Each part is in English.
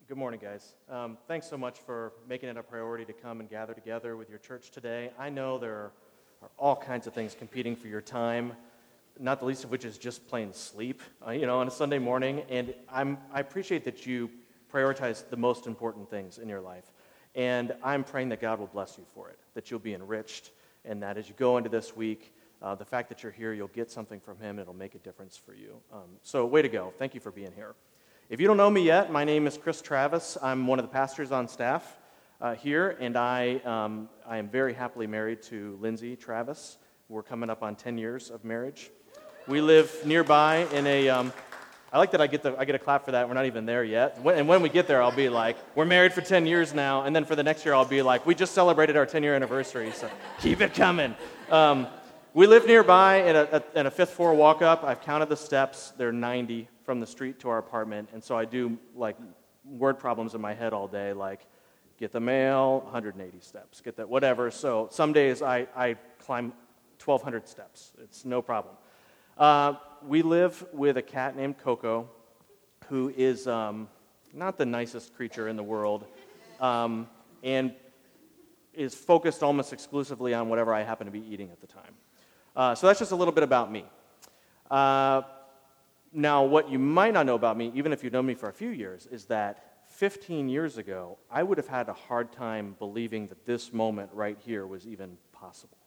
Good morning, guys. Thanks so much for making it a priority to come and gather together with your church today. I know there are all kinds of things competing for your time, not the least of which is just plain sleep, on a Sunday morning. And I appreciate that you prioritize the most important things in your life. And I'm praying that God will bless you for it, that you'll be enriched, and that as you go into this week, the fact that you're here, you'll get something from Him, and it'll make a difference for you. So way to go. Thank you for being here. If you don't know me yet, my name is Chris Travis. I'm one of the pastors on staff here, and I am very happily married to Lindsay Travis. We're coming up on 10 years of marriage. We live nearby in a, I like that I get a clap for that. We're not even there yet. And when we get there, I'll be like, we're married for 10 years now, and then for the next year, I'll be like, we just celebrated our 10-year anniversary, so keep it coming. We live nearby in a fifth floor walk-up. I've counted the steps. They're 90 from the street to our apartment, and so I do like word problems in my head all day, like get the mail, 180 steps, get that, whatever. So some days I climb 1,200 steps. It's no problem. We live with a cat named Coco, who is not the nicest creature in the world, and is focused almost exclusively on whatever I happen to be eating at the time. So that's just a little bit about me. Now, what you might not know about me, even if you've known me for a few years, is that 15 years ago, I would have had a hard time believing that this moment right here was even possible.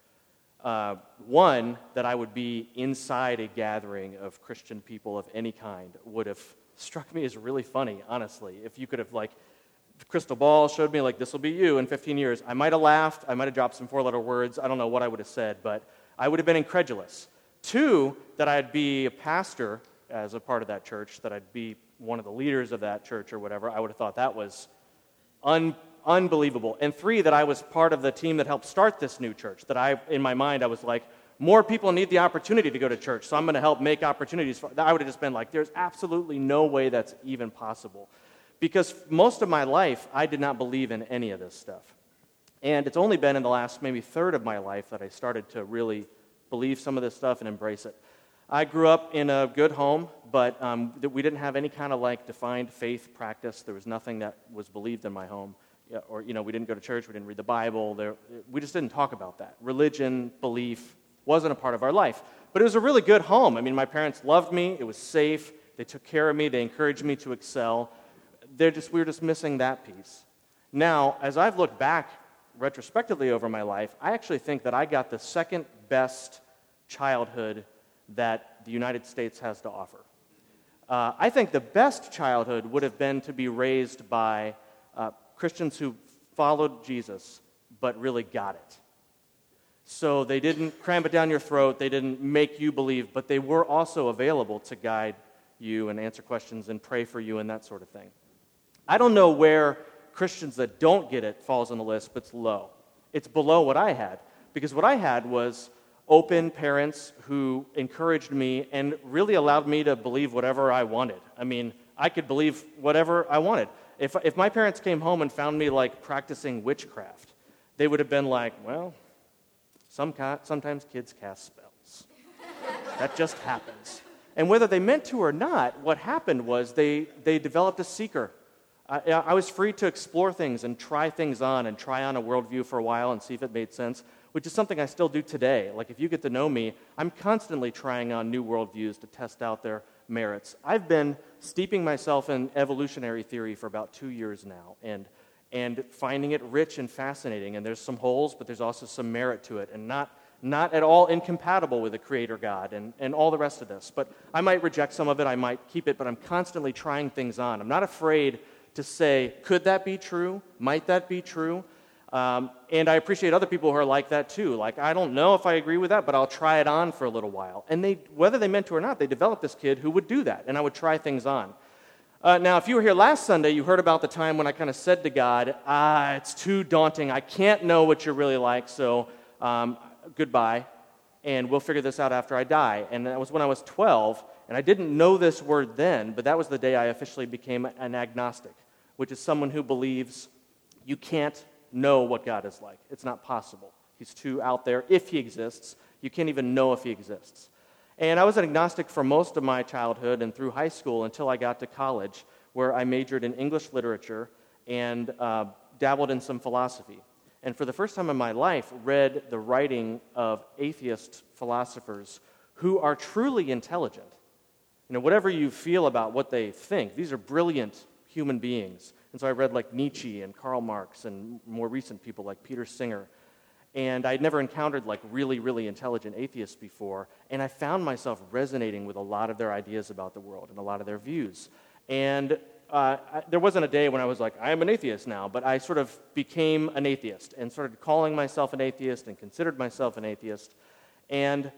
One, that I would be inside a gathering of Christian people of any kind would have struck me as really funny, honestly. If you could have, like, the crystal ball showed me, like, this will be you in 15 years, I might have laughed, I might have dropped some four-letter words, I don't know what I would have said, but I would have been incredulous. Two, that I'd be a pastor as a part of that church, that I'd be one of the leaders of that church or whatever, I would have thought that was unbelievable. And three, that I was part of the team that helped start this new church, that in my mind, I was like, more people need the opportunity to go to church, so I'm going to help make opportunities. I would have just been like, there's absolutely no way that's even possible. Because most of my life, I did not believe in any of this stuff. And it's only been in the last maybe third of my life that I started to really believe some of this stuff and embrace it. I grew up in a good home, but we didn't have any kind of like defined faith practice. There was nothing that was believed in my home. Or, we didn't go to church, we didn't read the Bible. We just didn't talk about that. Religion, belief wasn't a part of our life. But it was a really good home. I mean, my parents loved me. It was safe. They took care of me. They encouraged me to excel. We were just missing that piece. Now, as I've looked back retrospectively over my life, I actually think that I got the second best childhood that the United States has to offer. I think the best childhood would have been to be raised by Christians who followed Jesus but really got it. So they didn't cram it down your throat, they didn't make you believe, but they were also available to guide you and answer questions and pray for you and that sort of thing. I don't know where Christians that don't get it falls on the list, but it's low. It's below what I had, because what I had was open parents who encouraged me and really allowed me to believe whatever I wanted. I mean, I could believe whatever I wanted. If my parents came home and found me like practicing witchcraft, they would have been like, well, sometimes kids cast spells. That just happens. And whether they meant to or not, what happened was they developed a seeker. I was free to explore things and try things on and try on a worldview for a while and see if it made sense, which is something I still do today. Like, if you get to know me, I'm constantly trying on new worldviews to test out their merits. I've been steeping myself in evolutionary theory for about 2 years now, and finding it rich and fascinating. And there's some holes, but there's also some merit to it, and not at all incompatible with the Creator God and all the rest of this. But I might reject some of it, I might keep it, but I'm constantly trying things on. I'm not afraid to say, could that be true? Might that be true? And I appreciate other people who are like that too. Like, I don't know if I agree with that, but I'll try it on for a little while. And whether they meant to or not, they developed this kid who would do that, and I would try things on. Now, if you were here last Sunday, you heard about the time when I kind of said to God, it's too daunting. I can't know what you're really like, so goodbye, and we'll figure this out after I die. And that was when I was 12, and I didn't know this word then, but that was the day I officially became an agnostic, which is someone who believes you can't know what God is like. It's not possible. He's too out there. If He exists, you can't even know if He exists. And I was an agnostic for most of my childhood and through high school until I got to college, where I majored in English literature and dabbled in some philosophy. And for the first time in my life, read the writing of atheist philosophers who are truly intelligent. Whatever you feel about what they think, these are brilliant human beings. And so I read like Nietzsche and Karl Marx and more recent people like Peter Singer. And I'd never encountered like really, really intelligent atheists before. And I found myself resonating with a lot of their ideas about the world and a lot of their views. And there wasn't a day when I was like, I am an atheist now, but I sort of became an atheist and started calling myself an atheist and considered myself an atheist. And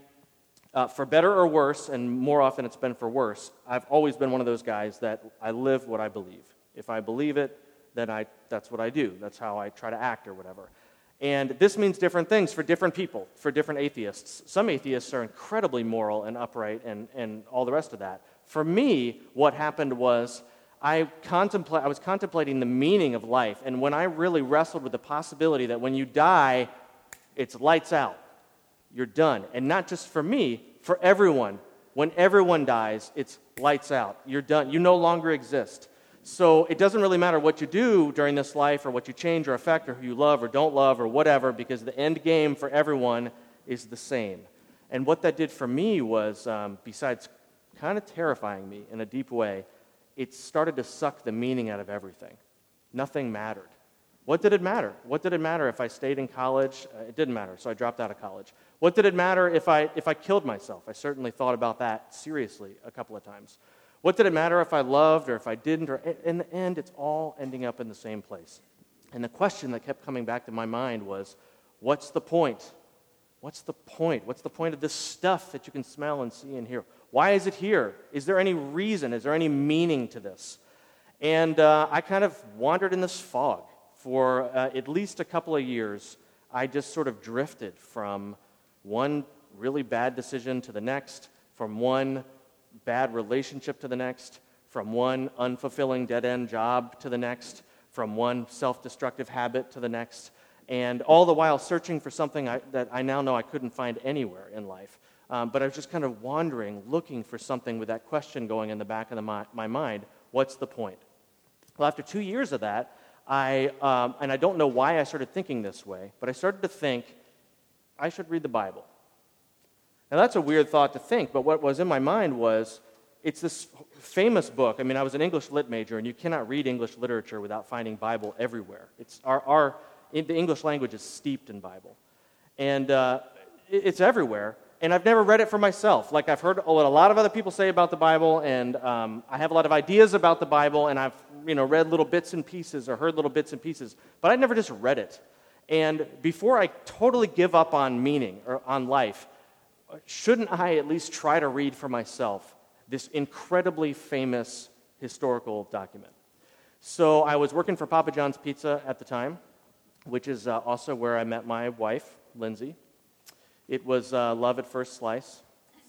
for better or worse, and more often it's been for worse, I've always been one of those guys that I live what I believe. If I believe it, then that's what I do. That's how I try to act or whatever. And this means different things for different people, for different atheists. Some atheists are incredibly moral and upright and all the rest of that. For me, what happened was I was contemplating the meaning of life, and when I really wrestled with the possibility that when you die, it's lights out. You're done. And not just for me, for everyone. When everyone dies, it's lights out. You're done. You no longer exist. So it doesn't really matter what you do during this life or what you change or affect or who you love or don't love or whatever, because the end game for everyone is the same. And what that did for me was, besides kind of terrifying me in a deep way, it started to suck the meaning out of everything. Nothing mattered. What did it matter? What did it matter if I stayed in college? It didn't matter, so I dropped out of college. What did it matter if I killed myself? I certainly thought about that seriously a couple of times. What did it matter if I loved or if I didn't? Or in the end, it's all ending up in the same place. And the question that kept coming back to my mind was, what's the point? What's the point? What's the point of this stuff that you can smell and see and hear? Why is it here? Is there any reason? Is there any meaning to this? And I kind of wandered in this fog. For at least a couple of years, I just sort of drifted from one really bad decision to the next, from one bad relationship to the next, from one unfulfilling dead-end job to the next, from one self-destructive habit to the next, and all the while searching for something that I now know I couldn't find anywhere in life. But I was just kind of wandering, looking for something with that question going in the back of my mind, what's the point? Well, after 2 years of that, and I don't know why I started thinking this way, but I started to think, I should read the Bible. Now, that's a weird thought to think, but what was in my mind was, it's this famous book. I mean, I was an English lit major, and you cannot read English literature without finding Bible everywhere. It's the English language is steeped in Bible. And it's everywhere, and I've never read it for myself. Like, I've heard what a lot of other people say about the Bible, and I have a lot of ideas about the Bible, and I've read little bits and pieces or heard little bits and pieces, but I never just read it. And before I totally give up on meaning or on life, shouldn't I at least try to read for myself this incredibly famous historical document? So I was working for Papa John's Pizza at the time, which is also where I met my wife, Lindsay. It was love at first slice.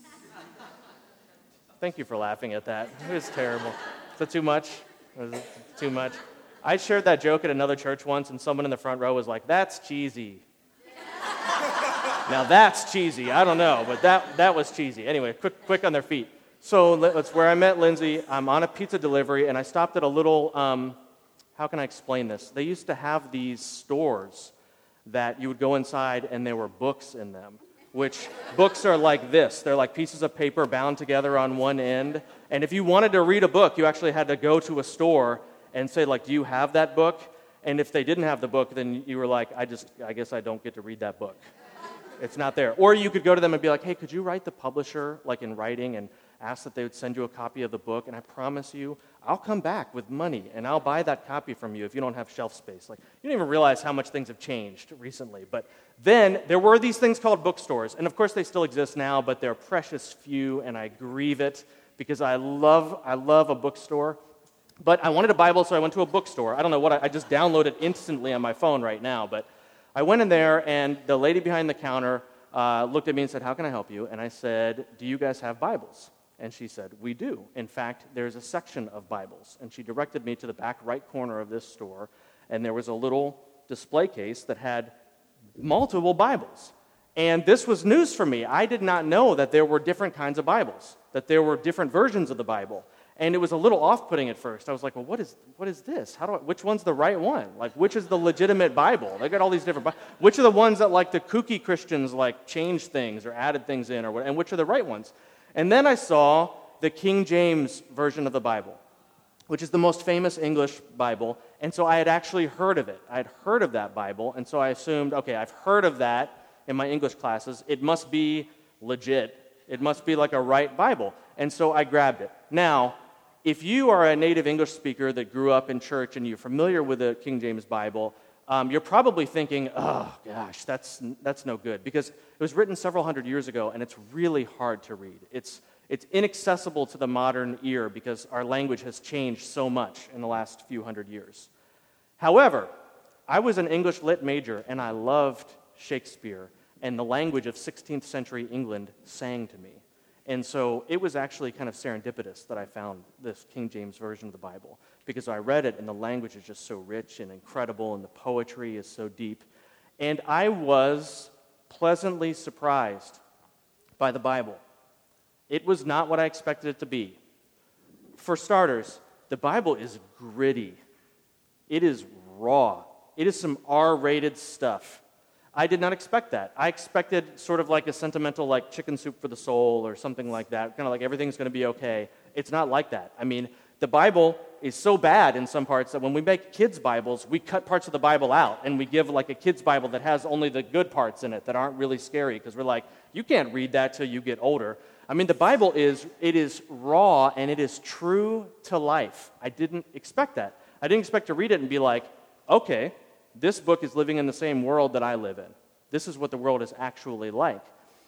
Thank you for laughing at that. It was terrible. Is that too much? Was it too much? I shared that joke at another church once, and someone in the front row was like, "That's cheesy." Now that's cheesy. I don't know, but that was cheesy. Anyway, quick on their feet. So that's where I met Lindsay. I'm on a pizza delivery, and I stopped at a little, how can I explain this? They used to have these stores that you would go inside, and there were books in them, which books are like this. They're like pieces of paper bound together on one end. And if you wanted to read a book, you actually had to go to a store and say, like, do you have that book? And if they didn't have the book, then you were like, I guess I don't get to read that book. It's not there. Or you could go to them and be like, hey, could you write the publisher, like in writing, and ask that they would send you a copy of the book, and I promise you, I'll come back with money, and I'll buy that copy from you if you don't have shelf space. Like, you don't even realize how much things have changed recently. But then there were these things called bookstores, and of course they still exist now, but they're precious few, and I grieve it because I love a bookstore. But I wanted a Bible, so I went to a bookstore. I don't know what, I just downloaded instantly on my phone right now, but I went in there, and the lady behind the counter looked at me and said, how can I help you? And I said, do you guys have Bibles? And she said, we do. In fact, there's a section of Bibles. And she directed me to the back right corner of this store, and there was a little display case that had multiple Bibles. And this was news for me. I did not know that there were different kinds of Bibles, that there were different versions of the Bible. And it was a little off-putting at first. I was like, well, what is this? Which one's the right one? Like, which is the legitimate Bible? They got all these different Bibles. Which are the ones that, like, the kooky Christians, like, changed things or added things in, or what? And which are the right ones? And then I saw the King James version of the Bible, which is the most famous English Bible. And so I had actually heard of it. I had heard of that Bible, and so I assumed, okay, I've heard of that in my English classes. It must be legit. It must be like a right Bible. And so I grabbed it. Now, if you are a native English speaker that grew up in church and you're familiar with the King James Bible, you're probably thinking, oh, gosh, that's no good, because it was written several hundred years ago, and it's really hard to read. It's inaccessible to the modern ear because our language has changed so much in the last few hundred years. However, I was an English lit major, and I loved Shakespeare, and the language of 16th century England sang to me. And so it was actually kind of serendipitous that I found this King James version of the Bible, because I read it and the language is just so rich and incredible and the poetry is so deep. And I was pleasantly surprised by the Bible. It was not what I expected it to be. For starters, the Bible is gritty. It is raw. It is some R-rated stuff. I did not expect that. I expected sort of like a sentimental, like Chicken Soup for the Soul or something like that, kind of like everything's going to be okay. It's not like that. I mean, the Bible is so bad in some parts that when we make kids' Bibles, we cut parts of the Bible out, and we give like a kids' Bible that has only the good parts in it that aren't really scary, because we're like, you can't read that till you get older. I mean, the Bible is raw, and it is true to life. I didn't expect that. I didn't expect to read it and be like, okay, this book is living in the same world that I live in. This is what the world is actually like.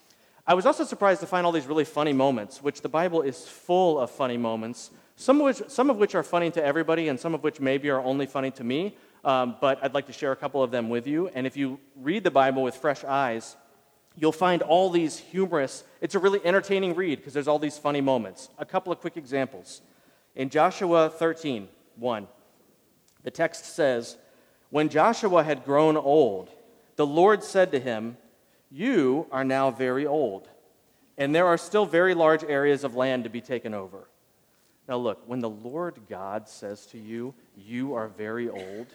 I was also surprised to find all these really funny moments, which the Bible is full of funny moments, some of which are funny to everybody and some of which maybe are only funny to me, but I'd like to share a couple of them with you. And if you read the Bible with fresh eyes, you'll find all these humorous, it's a really entertaining read because there's all these funny moments. A couple of quick examples. In Joshua 13:1, the text says, "When Joshua had grown old, the Lord said to him, 'You are now very old, and there are still very large areas of land to be taken over.'" Now look, when the Lord God says to you, "You are very old,"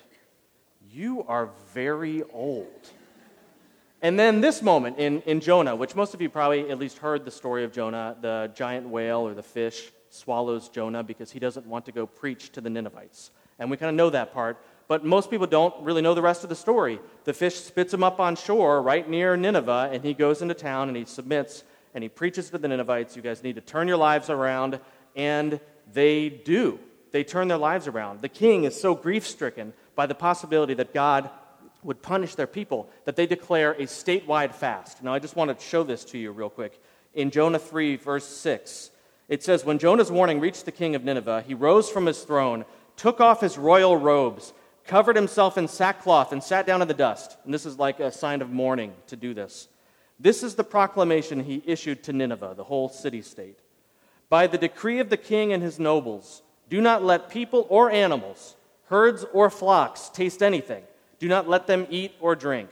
you are very old. And then this moment in Jonah, which most of you probably at least heard the story of Jonah, the giant whale or the fish swallows Jonah because he doesn't want to go preach to the Ninevites. And we kind of know that part, but most people don't really know the rest of the story. The fish spits him up on shore right near Nineveh, and he goes into town and he submits and he preaches to the Ninevites, "You guys need to turn your lives around," and they do. They turn their lives around. The king is so grief-stricken by the possibility that God would punish their people that they declare a statewide fast. Now, I just want to show this to you real quick. In Jonah 3, verse 6, it says, "When Jonah's warning reached the king of Nineveh, he rose from his throne, took off his royal robes, covered himself in sackcloth, and sat down in the dust." And this is like a sign of mourning to do this. "This is the proclamation he issued to Nineveh," the whole city-state. "By the decree of the king and his nobles, do not let people or animals, herds or flocks, taste anything. Do not let them eat or drink."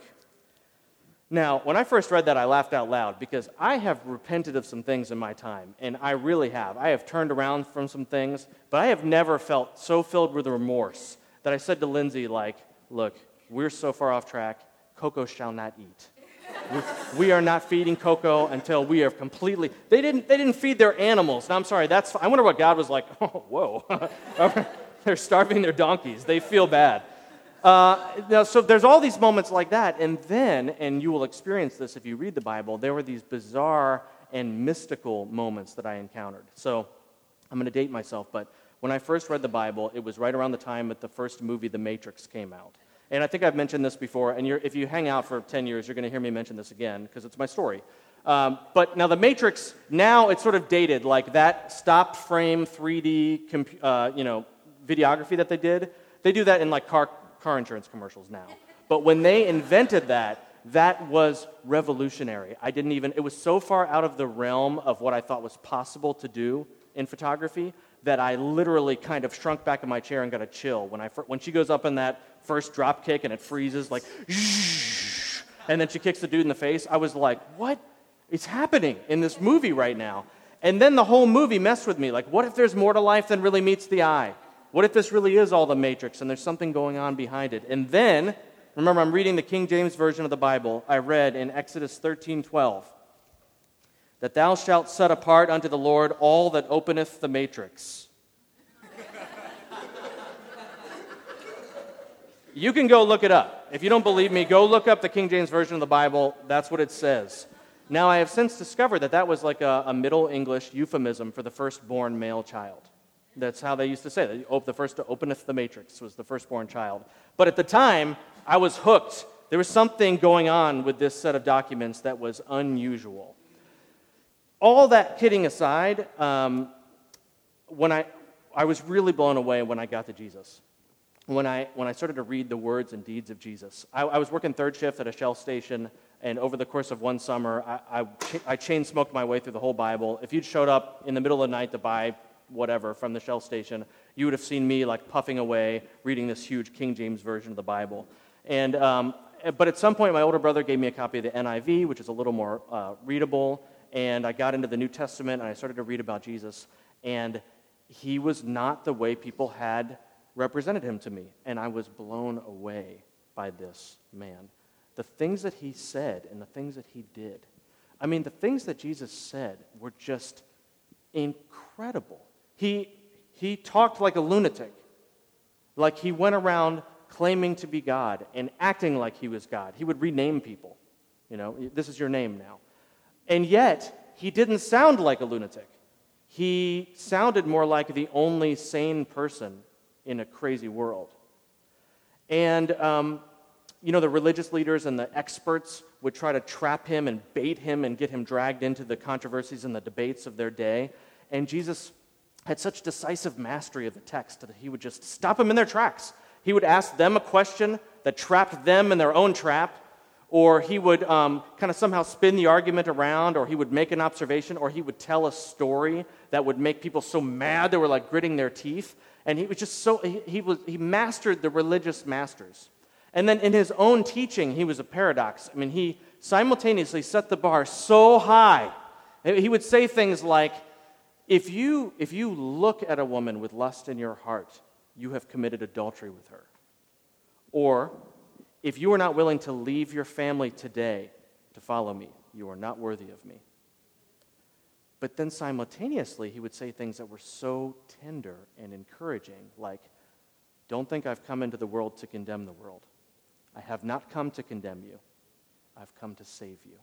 Now, when I first read that, I laughed out loud because I have repented of some things in my time, and I really have. I have turned around from some things, but I have never felt so filled with remorse that I said to Lindsay, like, "Look, we're so far off track, Coco shall not eat. We are not feeding Coco until we are completely..." They didn't feed their animals. Now, I'm sorry, I wonder what God was like, "Oh, whoa." They're starving their donkeys. They feel bad. So there's all these moments like that, and then, and you will experience this if you read the Bible, there were these bizarre and mystical moments that I encountered. So I'm going to date myself, but when I first read the Bible, it was right around the time that the first movie, The Matrix, came out. And I think I've mentioned this before, and if you hang out for 10 years, you're going to hear me mention this again, because it's my story. But now The Matrix, now it's sort of dated, like that stopped frame 3D videography that they did. They do that in like car insurance commercials now. But when they invented that was revolutionary. It was so far out of the realm of what I thought was possible to do in photography that I literally kind of shrunk back in my chair and got a chill when she goes up in that first drop kick and it freezes like, and then she kicks the dude in the face. I was like, what is happening in this movie right now? And then the whole movie messed with me. Like, what if there's more to life than really meets the eye? What if this really is all the Matrix and there's something going on behind it? And then, remember, I'm reading the King James Version of the Bible. I read in Exodus 13:12 that thou shalt set apart unto the Lord all that openeth the matrix. You can go look it up. If you don't believe me, go look up the King James Version of the Bible. That's what it says. Now, I have since discovered that that was like a Middle English euphemism for the firstborn male child. That's how they used to say that. The first to openeth the matrix was the firstborn child. But at the time, I was hooked. There was something going on with this set of documents that was unusual. All that kidding aside, when I was really blown away when I got to Jesus. When I started to read the words and deeds of Jesus. I was working third shift at a Shell station, and over the course of one summer, I chain-smoked my way through the whole Bible. If you'd showed up in the middle of the night to buy whatever from the Shell station, you would have seen me like puffing away, reading this huge King James Version of the Bible. And but at some point, my older brother gave me a copy of the NIV, which is a little more readable, and I got into the New Testament, and I started to read about Jesus, and he was not the way people had represented him to me, and I was blown away by this man. The things that he said and the things that he did. I mean, the things that Jesus said were just incredible. He talked like a lunatic, like he went around claiming to be God and acting like he was God. He would rename people. You know, this is your name now. And yet, he didn't sound like a lunatic. He sounded more like the only sane person in a crazy world. And, the religious leaders and the experts would try to trap him and bait him and get him dragged into the controversies and the debates of their day. And Jesus had such decisive mastery of the text that he would just stop them in their tracks. He would ask them a question that trapped them in their own trap, or he would kind of somehow spin the argument around, or he would make an observation, or he would tell a story that would make people so mad they were like gritting their teeth. And he was just he mastered the religious masters. And then in his own teaching, he was a paradox. I mean, he simultaneously set the bar so high. He would say things like, if you look at a woman with lust in your heart, you have committed adultery with her. Or, if you are not willing to leave your family today to follow me, you are not worthy of me. But then simultaneously, he would say things that were so tender and encouraging, like, don't think I've come into the world to condemn the world. I have not come to condemn you. I've come to save you.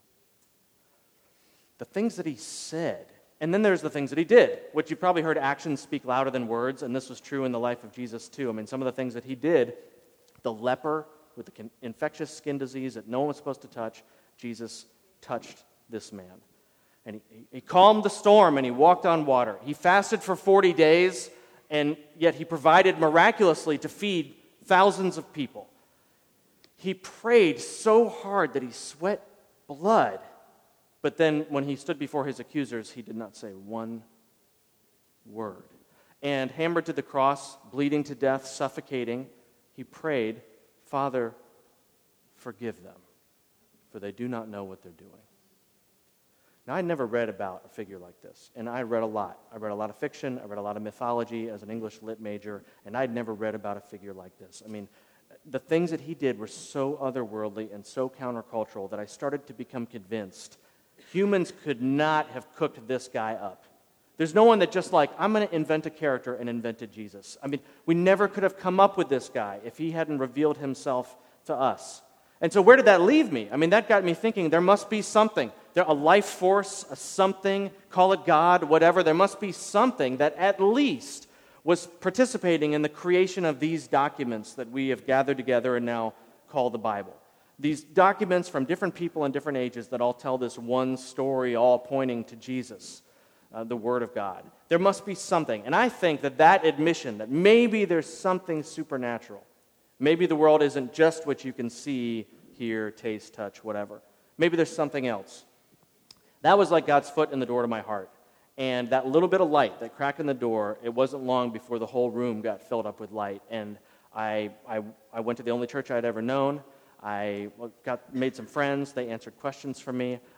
The things that he said, and then there's the things that he did, which you probably heard actions speak louder than words, and this was true in the life of Jesus too. I mean, some of the things that he did, the leper with the infectious skin disease that no one was supposed to touch, Jesus touched this man. And he calmed the storm and he walked on water. He fasted for 40 days, and yet he provided miraculously to feed thousands of people. He prayed so hard that he sweat blood, but then when he stood before his accusers, he did not say one word. And hammered to the cross, bleeding to death, suffocating, he prayed, Father, forgive them, for they do not know what they're doing. Now, I'd never read about a figure like this, and I read a lot. I read a lot of fiction, I read a lot of mythology as an English lit major, and I'd never read about a figure like this. I mean, the things that he did were so otherworldly and so countercultural that I started to become convinced humans could not have cooked this guy up. There's no one that just like, I'm going to invent a character and invented Jesus. I mean, we never could have come up with this guy if he hadn't revealed himself to us. And so where did that leave me? I mean, that got me thinking there must be something. A life force, a something, call it God, whatever. There must be something that at least was participating in the creation of these documents that we have gathered together and now call the Bible. These documents from different people in different ages that all tell this one story, all pointing to Jesus, the Word of God. There must be something. And I think that admission, that maybe there's something supernatural, maybe the world isn't just what you can see, hear, taste, touch, whatever. Maybe there's something else. That was like God's foot in the door to my heart. And that little bit of light that cracked in the door, it wasn't long before the whole room got filled up with light. And I went to the only church I'd ever known. I made some friends. They answered questions for me.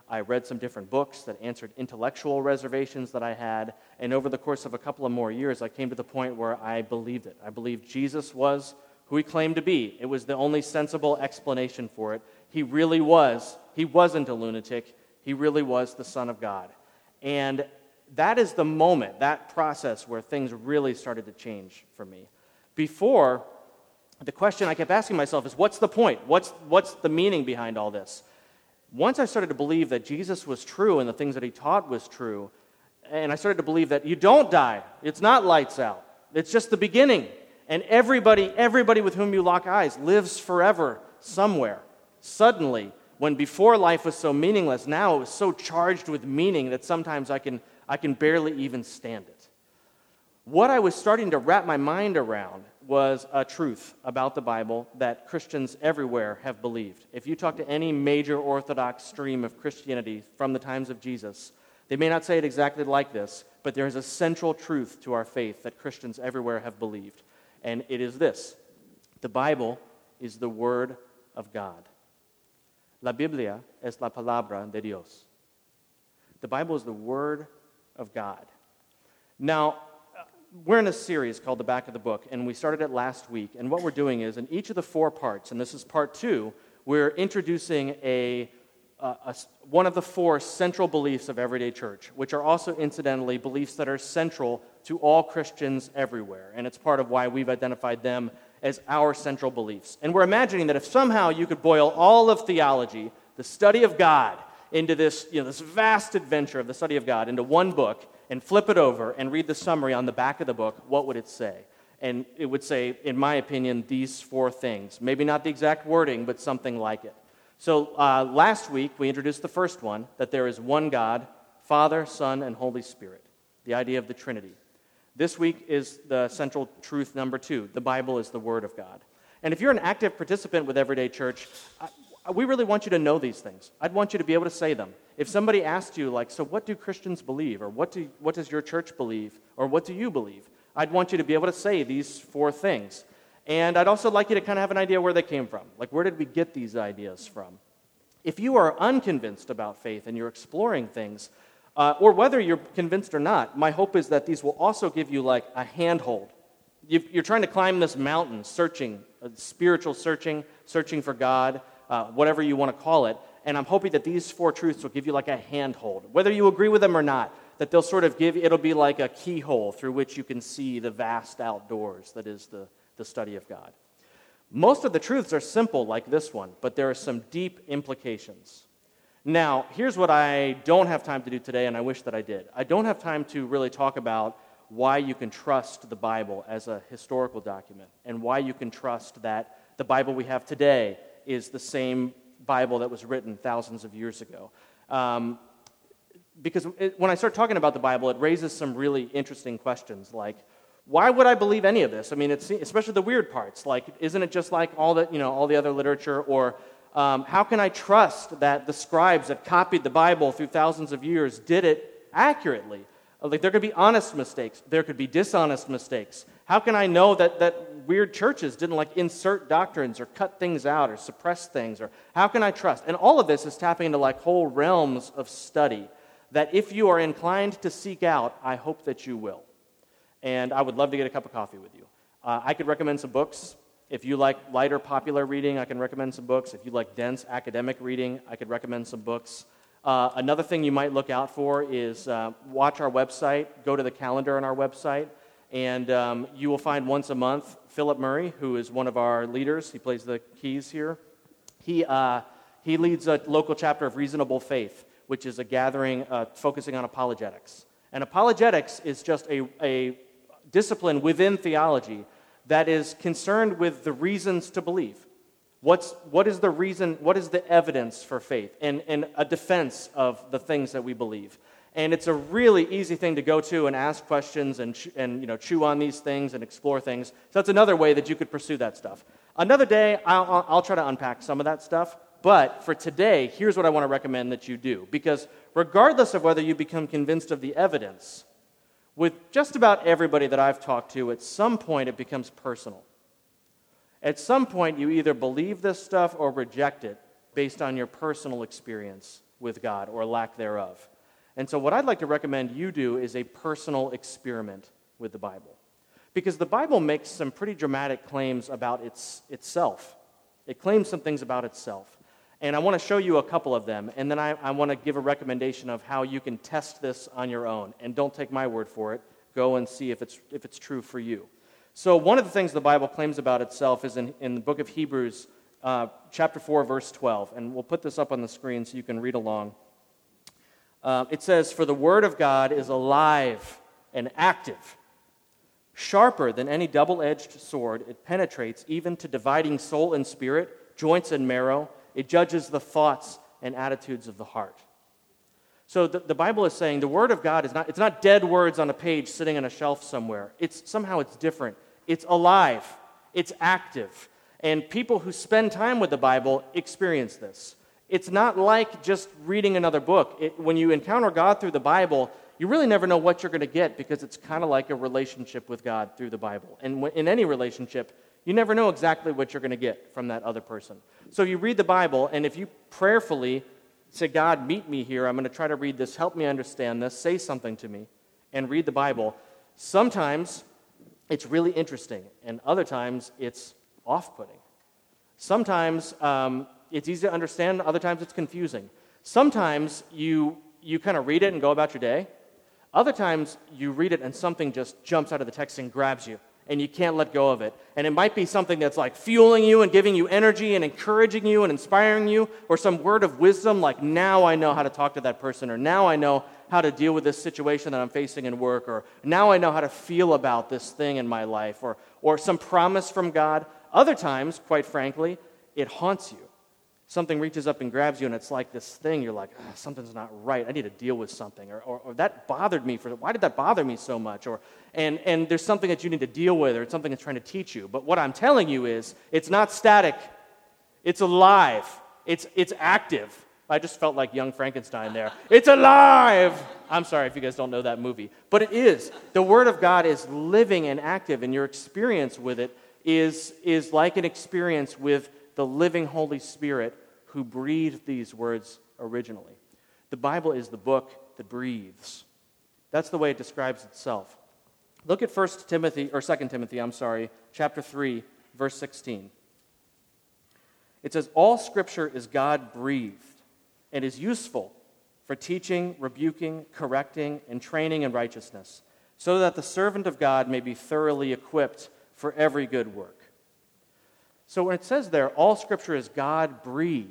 I read some different books that answered intellectual reservations that I had, and over the course of a couple of more years, I came to the point where I believed it. I believed Jesus was who he claimed to be. It was the only sensible explanation for it. He really was. He wasn't a lunatic. He really was the Son of God. And that is the moment, that process where things really started to change for me. Before, the question I kept asking myself is, what's the point? What's the meaning behind all this? Once I started to believe that Jesus was true and the things that he taught was true, and I started to believe that you don't die, it's not lights out, it's just the beginning, and everybody with whom you lock eyes lives forever somewhere. Suddenly, when before life was so meaningless, now it was so charged with meaning that sometimes I can barely even stand it. What I was starting to wrap my mind around was a truth about the Bible that Christians everywhere have believed. If you talk to any major Orthodox stream of Christianity from the times of Jesus, they may not say it exactly like this, but there is a central truth to our faith that Christians everywhere have believed, and it is this: the Bible is the Word of God. La Biblia es la palabra de Dios. The Bible is the Word of God. Now, we're in a series called The Back of the Book, and we started it last week, and what we're doing is, in each of the 4 parts, and this is part 2, we're introducing one of the 4 central beliefs of Everyday Church, which are also, incidentally, beliefs that are central to all Christians everywhere, and it's part of why we've identified them as our central beliefs. And we're imagining that if somehow you could boil all of theology, the study of God, into this vast adventure of the study of God into one book, and flip it over and read the summary on the back of the book, what would it say? And it would say, in my opinion, these 4 things. Maybe not the exact wording, but something like it. So last week, we introduced the first one, that there is one God, Father, Son, and Holy Spirit, the idea of the Trinity. This week is the central truth number 2. The Bible is the Word of God. And if you're an active participant with Everyday Church, we really want you to know these things. I'd want you to be able to say them. If somebody asked you, like, so what do Christians believe? Or what does your church believe? Or what do you believe? I'd want you to be able to say these 4 things. And I'd also like you to kind of have an idea where they came from. Like, where did we get these ideas from? If you are unconvinced about faith and you're exploring things, or whether you're convinced or not, my hope is that these will also give you, like, a handhold. You're trying to climb this mountain, searching, spiritual searching for God, whatever you want to call it, and I'm hoping that these 4 truths will give you like a handhold. Whether you agree with them or not, that they'll sort of it'll be like a keyhole through which you can see the vast outdoors that is the study of God. Most of the truths are simple like this one, but there are some deep implications. Now, here's what I don't have time to do today, and I wish that I did. I don't have time to really talk about why you can trust the Bible as a historical document, and why you can trust that the Bible we have today is the same Bible that was written thousands of years ago. Because when I start talking about the Bible, it raises some really interesting questions, like, why would I believe any of this? I mean, especially the weird parts, like, isn't it just like all the other literature? Or how can I trust that the scribes that copied the Bible through thousands of years did it accurately? Like, there could be honest mistakes. There could be dishonest mistakes. How can I know that weird churches didn't, like, insert doctrines or cut things out or suppress things? Or how can I trust? And all of this is tapping into, like, whole realms of study that if you are inclined to seek out, I hope that you will. And I would love to get a cup of coffee with you. I could recommend some books. If you like lighter popular reading, I can recommend some books. If you like dense academic reading, I could recommend some books. Another thing you might look out for is watch our website, go to the calendar on our website, and you will find once a month Philip Murray, who is one of our leaders. He plays the keys here. He leads a local chapter of Reasonable Faith, which is a gathering focusing on apologetics. And apologetics is just a discipline within theology that is concerned with the reasons to believe. What is the reason, what is the evidence for faith, and a defense of the things that we believe. And it's a really easy thing to go to and ask questions and chew on these things and explore things. So that's another way that you could pursue that stuff. Another day, I'll try to unpack some of that stuff. But for today, here's what I want to recommend that you do. Because regardless of whether you become convinced of the evidence, with just about everybody that I've talked to, at some point it becomes personal. At some point, you either believe this stuff or reject it based on your personal experience with God, or lack thereof. And so what I'd like to recommend you do is a personal experiment with the Bible. Because the Bible makes some pretty dramatic claims about itself. It claims some things about itself. And I want to show you a couple of them, and then I want to give a recommendation of how you can test this on your own. And don't take my word for it. Go and see if it's true for you. So one of the things the Bible claims about itself is in the book of Hebrews, chapter 4, verse 12. And we'll put this up on the screen so you can read along. It says, "For the word of God is alive and active, sharper than any double-edged sword. It penetrates even to dividing soul and spirit, joints and marrow. It judges the thoughts and attitudes of the heart." So the Bible is saying the Word of God it's not dead words on a page sitting on a shelf somewhere. Somehow it's different. It's alive. It's active. And people who spend time with the Bible experience this. It's not like just reading another book. When you encounter God through the Bible, you really never know what you're going to get because it's kind of like a relationship with God through the Bible. And in any relationship, you never know exactly what you're going to get from that other person. So you read the Bible, and if you prayerfully say, "God, meet me here. I'm going to try to read this. Help me understand this. Say something to me," and read the Bible, sometimes it's really interesting, and other times it's off-putting. Sometimes it's easy to understand. Other times it's confusing. Sometimes you kind of read it and go about your day. Other times you read it and something just jumps out of the text and grabs you, and you can't let go of it. And it might be something that's like fueling you and giving you energy and encouraging you and inspiring you, or some word of wisdom like, now I know how to talk to that person, or now I know how to deal with this situation that I'm facing in work, or now I know how to feel about this thing in my life, or some promise from God. Other times, quite frankly, it haunts you. Something reaches up and grabs you, and it's like this thing. You're like, something's not right. I need to deal with something. Or that bothered me. Why did that bother me so much? And there's something that you need to deal with, or it's something that's trying to teach you. But what I'm telling you is, it's not static. It's alive. It's active. I just felt like young Frankenstein there. It's alive! I'm sorry if you guys don't know that movie. But it is. The Word of God is living and active, and your experience with it is like an experience with the living Holy Spirit who breathed these words originally. The Bible is the book that breathes. That's the way it describes itself. Look at 2 Timothy, chapter 3, verse 16. It says, "All Scripture is God-breathed and is useful for teaching, rebuking, correcting, and training in righteousness, so that the servant of God may be thoroughly equipped for every good work." So when it says there, all Scripture is God-breathed,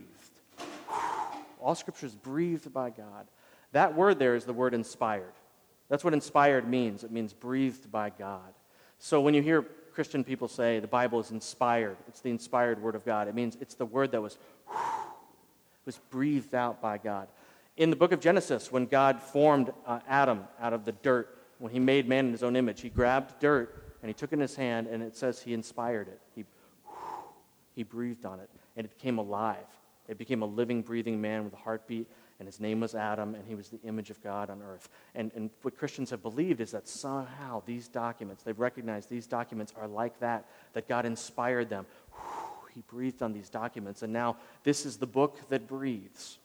all Scripture is breathed by God, that word there is the word inspired. That's what inspired means. It means breathed by God. So when you hear Christian people say the Bible is inspired, it's the inspired Word of God, it means it's the word that was breathed out by God. In the book of Genesis, when God formed Adam out of the dirt, when he made man in his own image, he grabbed dirt and he took it in his hand, and it says he inspired it. He breathed on it, and it became alive. It became a living, breathing man with a heartbeat, and his name was Adam, and he was the image of God on earth. And what Christians have believed is that somehow these documents, they've recognized these documents are like that God inspired them. He breathed on these documents, and now this is the book that breathes.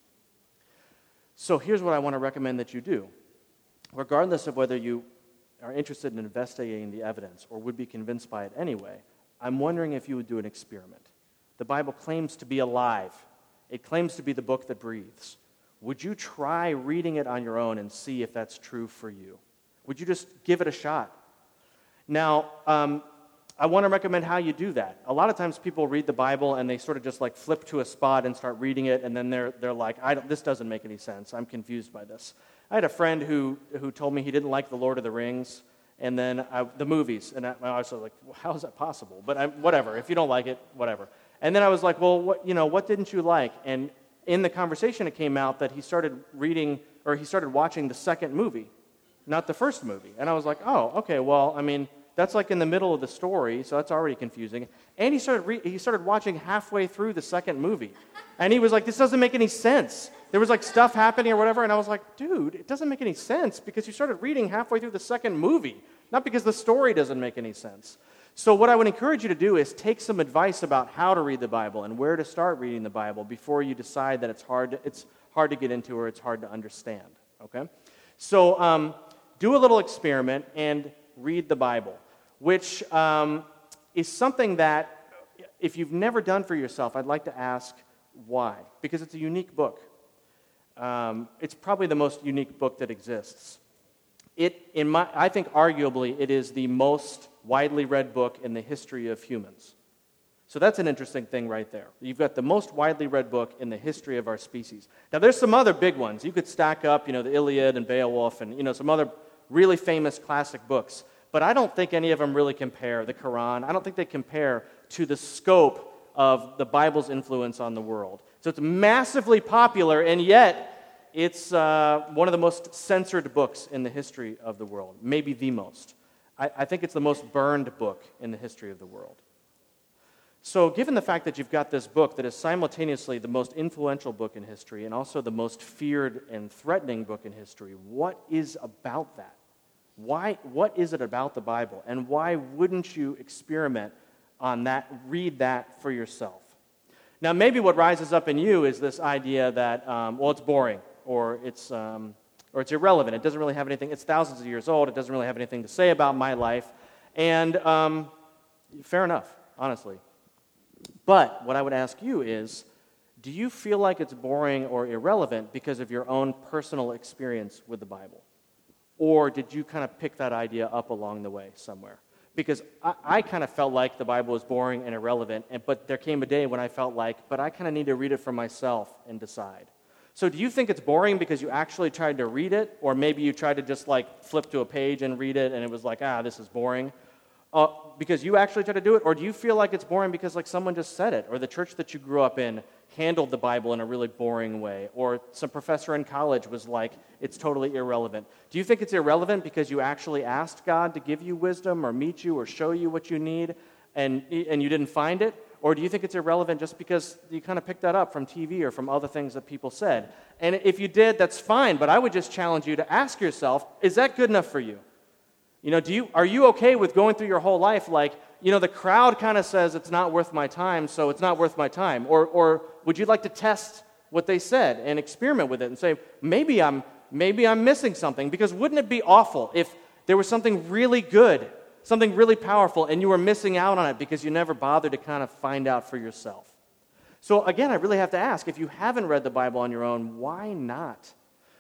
So here's what I want to recommend that you do. Regardless of whether you are interested in investigating the evidence or would be convinced by it anyway, I'm wondering if you would do an experiment. The Bible claims to be alive. It claims to be the book that breathes. Would you try reading it on your own and see if that's true for you? Would you just give it a shot? Now, I want to recommend how you do that. A lot of times people read the Bible and they sort of just like flip to a spot and start reading it, and then they're like, this doesn't make any sense. I'm confused by this. I had a friend who told me he didn't like The Lord of the Rings, and then the movies, and I was like, well, how is that possible? But whatever. If you don't like it, whatever. And then I was like, well, what didn't you like? And in the conversation, it came out that he started watching the second movie, not the first movie. And I was like, oh, okay, well, I mean, that's like in the middle of the story, so that's already confusing. And he started watching halfway through the second movie. And he was like, this doesn't make any sense. There was like stuff happening or whatever, and I was like, dude, it doesn't make any sense because you started reading halfway through the second movie, not because the story doesn't make any sense. So what I would encourage you to do is take some advice about how to read the Bible and where to start reading the Bible before you decide that it's hard to get into or it's hard to understand, okay? So do a little experiment and read the Bible, which is something that if you've never done for yourself, I'd like to ask why. Because it's a unique book. It's probably the most unique book that exists. I think arguably it is the most widely read book in the history of humans. So that's an interesting thing right there. You've got the most widely read book in the history of our species. Now there's some other big ones. You could stack up, the Iliad and Beowulf and, some other really famous classic books. But I don't think any of them really compare. The Quran, I don't think they compare to the scope of the Bible's influence on the world. So it's massively popular, and yet it's one of the most censored books in the history of the world, maybe the most. I think it's the most burned book in the history of the world. So given the fact that you've got this book that is simultaneously the most influential book in history and also the most feared and threatening book in history, what is about that? What is it about the Bible, and why wouldn't you experiment on that, read that for yourself? Now, maybe what rises up in you is this idea that, it's boring, or it's irrelevant. It doesn't really have anything. It's thousands of years old. It doesn't really have anything to say about my life. And fair enough, honestly. But what I would ask you is, do you feel like it's boring or irrelevant because of your own personal experience with the Bible? Or did you kind of pick that idea up along the way somewhere? Because I kind of felt like the Bible was boring and irrelevant, but there came a day when I felt but I kind of need to read it for myself and decide. So do you think it's boring because you actually tried to read it, or maybe you tried to just flip to a page and read it and it was this is boring? Because you actually tried to do it, or do you feel like it's boring because someone just said it, or the church that you grew up in handled the Bible in a really boring way, or some professor in college was it's totally irrelevant? Do you think it's irrelevant because you actually asked God to give you wisdom or meet you or show you what you need and you didn't find it? Or do you think it's irrelevant just because you kind of picked that up from TV or from other things that people said? And if you did, that's fine, but I would just challenge you to ask yourself, is that good enough for you? Are you okay with going through your whole life the crowd kind of says it's not worth my time, so it's not worth my time? Or would you like to test what they said and experiment with it and say, maybe I'm missing something? Because wouldn't it be awful if there was something really good, something really powerful, and you were missing out on it because you never bothered to kind of find out for yourself? So again, I really have to ask, if you haven't read the Bible on your own, why not?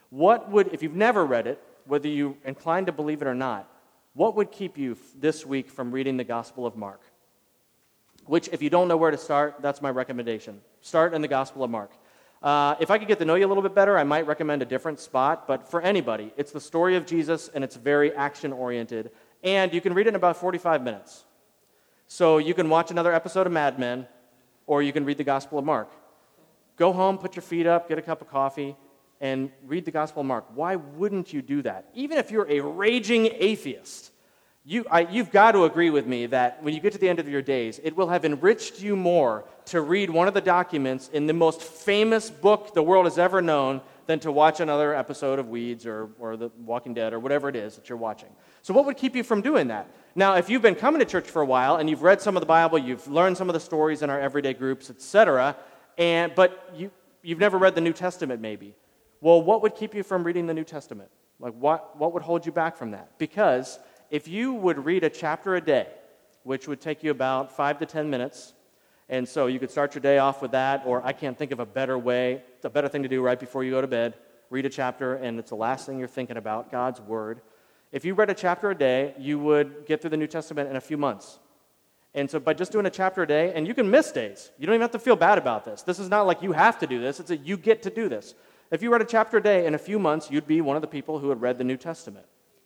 If you've never read it, whether you're inclined to believe it or not, what would keep you this week from reading the Gospel of Mark? Which, if you don't know where to start, that's my recommendation. Start in the Gospel of Mark. If I could get to know you a little bit better, I might recommend a different spot, but for anybody, it's the story of Jesus, and it's very action-oriented, and you can read it in about 45 minutes. So you can watch another episode of Mad Men, or you can read the Gospel of Mark. Go home, put your feet up, get a cup of coffee, and read the Gospel of Mark. Why wouldn't you do that? Even if you're a raging atheist, you've got to agree with me that when you get to the end of your days, it will have enriched you more to read one of the documents in the most famous book the world has ever known than to watch another episode of Weeds or The Walking Dead or whatever it is that you're watching. So what would keep you from doing that? Now, if you've been coming to church for a while and you've read some of the Bible, you've learned some of the stories in our everyday groups, etc., but you've never read the New Testament maybe, well, what would keep you from reading the New Testament? What would hold you back from that? Because if you would read a chapter a day, which would take you about 5 to 10 minutes, and so you could start your day off with that, or I can't think of a better way, a better thing to do right before you go to bed, read a chapter, and it's the last thing you're thinking about, God's Word. If you read a chapter a day, you would get through the New Testament in a few months. And so by just doing a chapter a day, and you can miss days. You don't even have to feel bad about this. This is not like you have to do this. It's that you get to do this. If you read a chapter a day, in a few months, you'd be one of the people who had read the New Testament.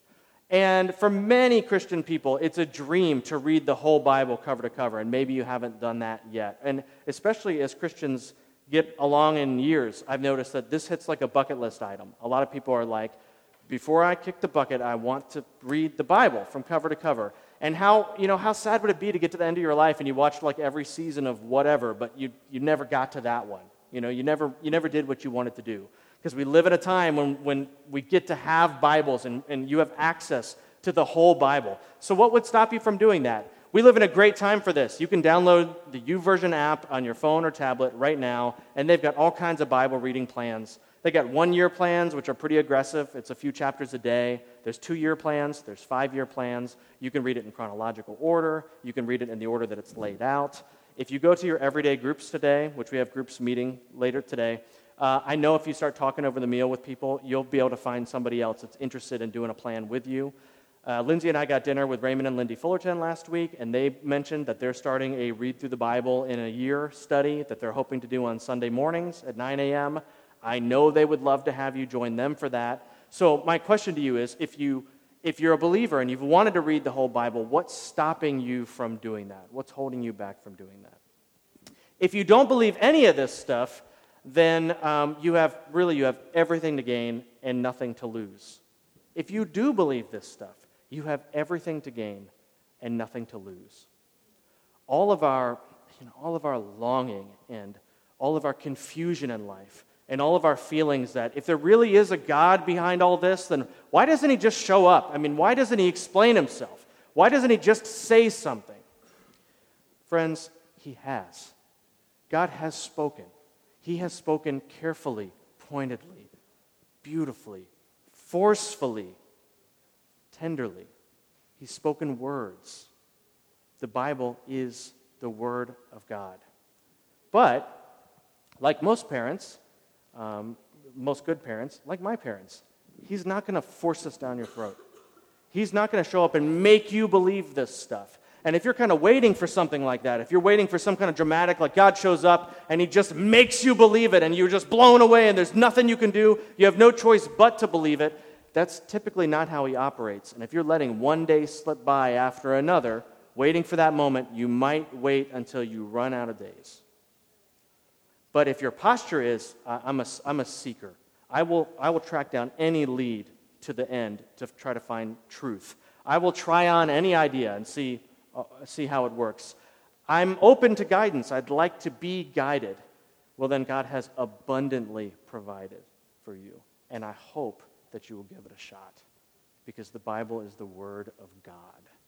And for many Christian people, it's a dream to read the whole Bible cover to cover, and maybe you haven't done that yet. And especially as Christians get along in years, I've noticed that this hits like a bucket list item. A lot of people are like, before I kick the bucket, I want to read the Bible from cover to cover. And how sad would it be to get to the end of your life and you watched every season of whatever, but you never got to that one. You never did what you wanted to do. Because we live in a time when we get to have Bibles and you have access to the whole Bible. So what would stop you from doing that? We live in a great time for this. You can download the YouVersion app on your phone or tablet right now, and they've got all kinds of Bible reading plans They got 1-year plans, which are pretty aggressive. It's a few chapters a day. There's 2-year plans. There's 5-year plans. You can read it in chronological order. You can read it in the order that it's laid out. If you go to your everyday groups today, which we have groups meeting later today, I know if you start talking over the meal with people, you'll be able to find somebody else that's interested in doing a plan with you. Lindsay and I got dinner with Raymond and Lindy Fullerton last week, and they mentioned that they're starting a Read Through the Bible in a Year study that they're hoping to do on Sunday mornings at 9 a.m. I know they would love to have you join them for that. So my question to you is, if you're a believer and you've wanted to read the whole Bible, what's stopping you from doing that? What's holding you back from doing that? If you don't believe any of this stuff, then you have everything to gain and nothing to lose. If you do believe this stuff, you have everything to gain and nothing to lose. All of our longing and all of our confusion in life and all of our feelings that if there really is a God behind all this, then why doesn't he just show up? I mean, why doesn't he explain himself? Why doesn't he just say something? Friends, he has. God has spoken. He has spoken carefully, pointedly, beautifully, forcefully, tenderly. He's spoken words. The Bible is the Word of God. But, like most parents, most good parents, like my parents, he's not going to force this down your throat. He's not going to show up and make you believe this stuff. And if you're kind of waiting for something like that, if you're waiting for some kind of dramatic, like God shows up and he just makes you believe it and you're just blown away and there's nothing you can do, you have no choice but to believe it, that's typically not how he operates. And if you're letting one day slip by after another, waiting for that moment, you might wait until you run out of days. But if your posture is, I'm a seeker, I will track down any lead to the end to try to find truth. I will try on any idea and see how it works. I'm open to guidance. I'd like to be guided. Well, then God has abundantly provided for you. And I hope that you will give it a shot because the Bible is the Word of God.